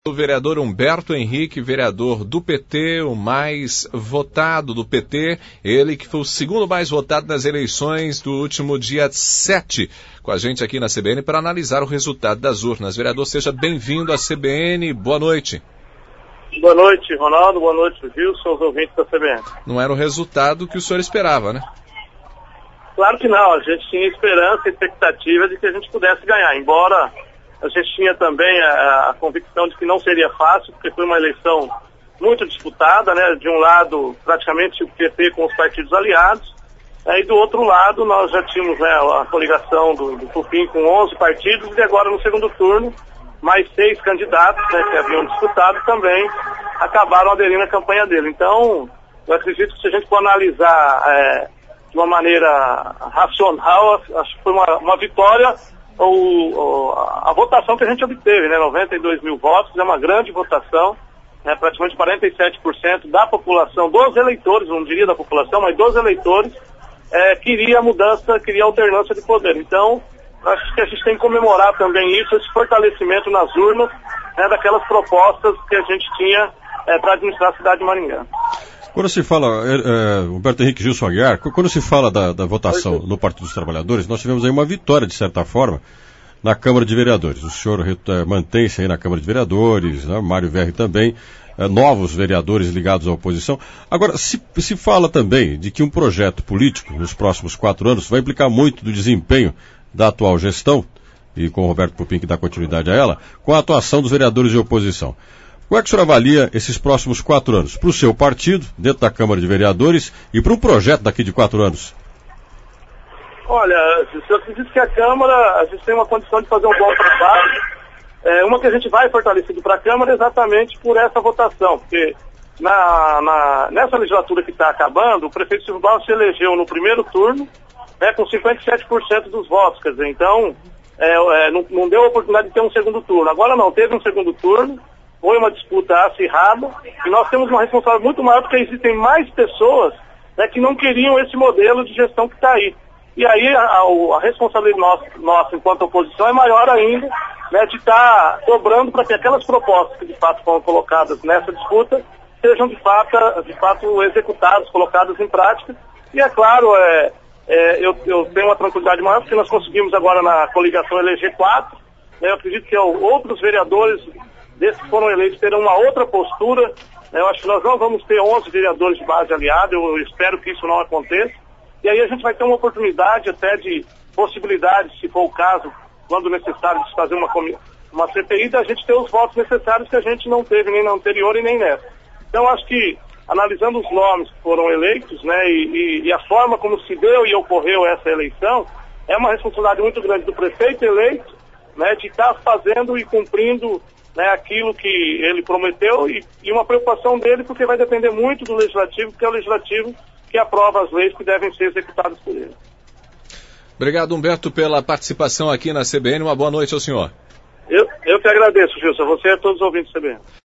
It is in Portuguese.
O vereador Humberto Henrique, vereador do PT, o mais votado do PT, ele que foi o segundo mais votado nas eleições do último dia 7, com a gente aqui na CBN para analisar o resultado das urnas. Vereador, seja bem-vindo à CBN, boa noite. Boa noite, Ronaldo, boa noite, Wilson, os ouvintes da CBN. Não era o resultado que o senhor esperava, né? Claro que não, a gente tinha esperança e expectativa de que a gente pudesse ganhar, embora a gente tinha também a convicção de que não seria fácil, porque foi uma eleição muito disputada, né? De um lado, praticamente o PT com os partidos aliados, e do outro lado nós já tínhamos, né, a coligação do Tupim com 11 partidos, e agora no segundo turno, mais 6 candidatos, né, que haviam disputado também, acabaram aderindo à campanha dele. Então, eu acredito que se a gente for analisar de uma maneira racional, acho que foi uma vitória. A votação que a gente obteve, né, 92 mil votos, é uma grande votação, né, praticamente 47% da população, dos eleitores, não diria da população, mas dos eleitores, queria mudança, queria alternância de poder. Então, acho que a gente tem que comemorar também isso, esse fortalecimento nas urnas, né, daquelas propostas que a gente tinha para administrar a cidade de Maringá. Quando se fala, Humberto Henrique Gilson Aguiar, quando se fala da votação no Partido dos Trabalhadores, nós tivemos aí uma vitória, de certa forma, na Câmara de Vereadores. O senhor mantém-se aí na Câmara de Vereadores, né? Mário Verri também, novos vereadores ligados à oposição. Agora, se fala também de que um projeto político, nos próximos 4 anos, vai implicar muito do desempenho da atual gestão, e com o Roberto Pupim que dá continuidade a ela, com a atuação dos vereadores de oposição. Como é que o senhor avalia esses próximos 4 anos? Para o seu partido, dentro da Câmara de Vereadores, e para um projeto daqui de 4 anos? Olha, eu acredito que a Câmara, a gente tem uma condição de fazer um bom trabalho. Uma que a gente vai fortalecido para a Câmara exatamente por essa votação, porque nessa legislatura que está acabando, o prefeito Silvio Barros se elegeu no primeiro turno, né, com 57% dos votos, quer dizer, então não deu a oportunidade de ter um segundo turno. Agora não, teve um segundo turno, foi uma disputa acirrada, e nós temos uma responsabilidade muito maior, porque existem mais pessoas, né, que não queriam esse modelo de gestão que está aí. E aí a responsabilidade nossa enquanto oposição é maior ainda, né, de estar cobrando para que aquelas propostas que de fato foram colocadas nessa disputa sejam de fato executadas, colocadas em prática. E é claro, eu tenho uma tranquilidade maior, porque nós conseguimos agora na coligação eleger 4, né, eu acredito que outros vereadores desses que foram eleitos terão uma outra postura. Eu acho que nós não vamos ter 11 vereadores de base aliada, eu espero que isso não aconteça. E aí a gente vai ter uma oportunidade até de possibilidade, se for o caso, quando necessário, de fazer uma CPI, da gente ter os votos necessários que a gente não teve nem na anterior e nem nessa. Então acho que, analisando os nomes que foram eleitos, né, e a forma como se deu e ocorreu essa eleição, é uma responsabilidade muito grande do prefeito eleito, né, de estar fazendo e cumprindo, né, aquilo que ele prometeu, e uma preocupação dele, porque vai depender muito do legislativo, porque é o legislativo que aprova as leis que devem ser executadas por ele. Obrigado, Humberto, pela participação aqui na CBN. Uma boa noite ao senhor. Eu que agradeço, Gilson, a você e a todos os ouvintes da CBN.